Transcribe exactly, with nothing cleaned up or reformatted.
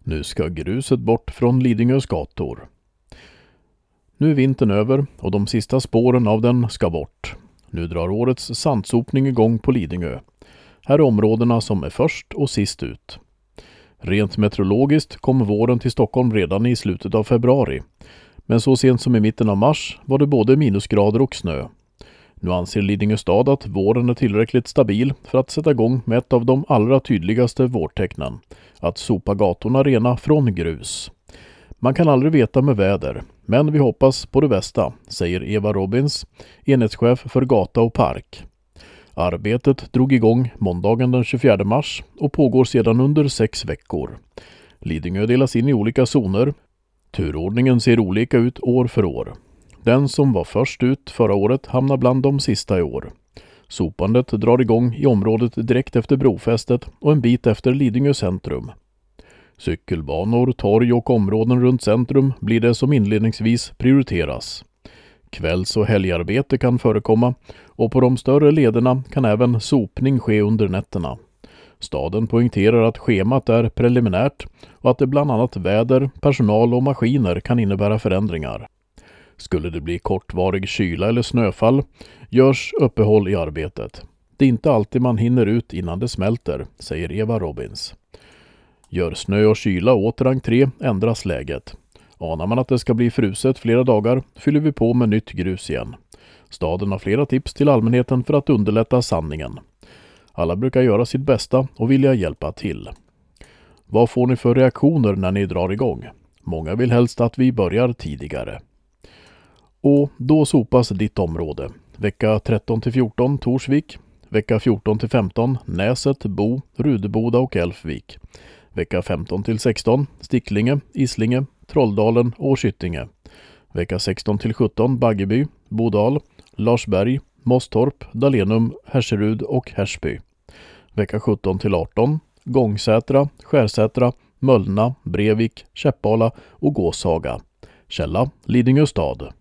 Nu ska gruset bort från Lidingös gator. Nu är vintern över och de sista spåren av den ska bort. Nu drar årets sandsopning igång på Lidingö. Här är områdena som är först och sist ut. Rent meteorologiskt kom våren till Stockholm redan i slutet av februari. Men så sent som i mitten av mars var det både minusgrader och snö. Nu anser Lidingö stad att våren är tillräckligt stabil för att sätta igång med ett av de allra tydligaste vårtecknen. Att sopa gatorna rena från grus. Man kan aldrig veta med väder, men vi hoppas på det bästa, säger Eva Robins, enhetschef för gata och park. Arbetet drog igång måndagen den tjugofjärde mars och pågår sedan under sex veckor. Lidingö delas in i olika zoner. Turordningen ser olika ut år för år. Den som var först ut förra året hamnar bland de sista i år. Sopandet drar igång i området direkt efter brofästet och en bit efter Lidingö centrum. Cykelbanor, torg och områden runt centrum blir det som inledningsvis prioriteras. Kvälls- och helgarbete kan förekomma och på de större lederna kan även sopning ske under nätterna. Staden poängterar att schemat är preliminärt och att det bland annat väder, personal och maskiner kan innebära förändringar. Skulle det bli kortvarig kyla eller snöfall görs uppehåll i arbetet. Det är inte alltid man hinner ut innan det smälter, säger Eva Robins. Gör snö och kyla åter entré ändras läget. Anar man att det ska bli fruset flera dagar fyller vi på med nytt grus igen. Staden har flera tips till allmänheten för att underlätta sandningen. Alla brukar göra sitt bästa och vilja hjälpa till. Vad får ni för reaktioner när ni drar igång? Många vill helst att vi börjar tidigare. Och då sopas ditt område. Vecka tretton till fjorton Torsvik. Vecka fjorton till femton Näset, Bo, Rudeboda och Älvvik. Vecka femton till sexton Sticklinge, Islinge, Trolldalen och Skyttinge. Vecka sexton till sjutton Baggeby, Bodal, Larsberg, Mostorp, Dalenum, Härserud och Härsby. Vecka sjutton till arton Gångsätra, Skärsätra, Möllna, Brevik, Käppala och Gåshaga. Källa Lidingö stad.